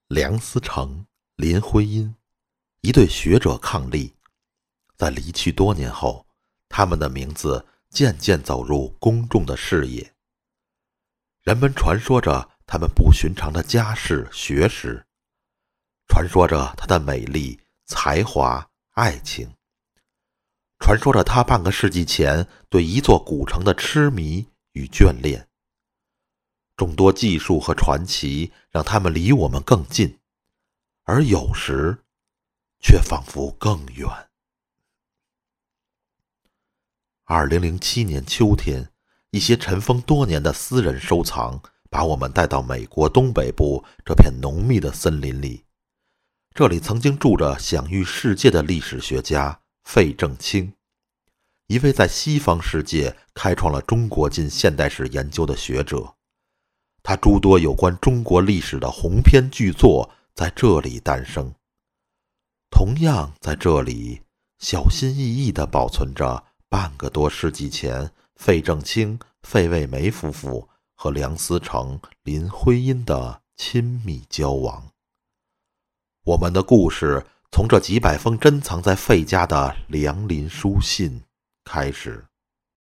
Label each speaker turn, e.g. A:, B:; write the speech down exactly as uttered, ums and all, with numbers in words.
A: 梁思成、林徽因，一对学者伉俪，在离去多年后，他们的名字渐渐走入公众的视野。人们传说着他们不寻常的家世学识，传说着她的美丽、才华、爱情，传说着她半个世纪前对一座古城的痴迷与眷恋。众多技术和传奇让他们离我们更近，而有时却仿佛更远。二零零七年秋天，一些尘封多年的私人收藏把我们带到美国东北部这片浓密的森林里。这里曾经住着享誉世界的历史学家费正清，一位在西方世界开创了中国近现代史研究的学者。他诸多有关中国历史的鸿篇巨作在这里诞生，同样在这里小心翼翼地保存着半个多世纪前费正清、费慰梅夫妇和梁思成、林徽因的亲密交往。我们的故事从这几百封珍藏在费家的梁林书信开始。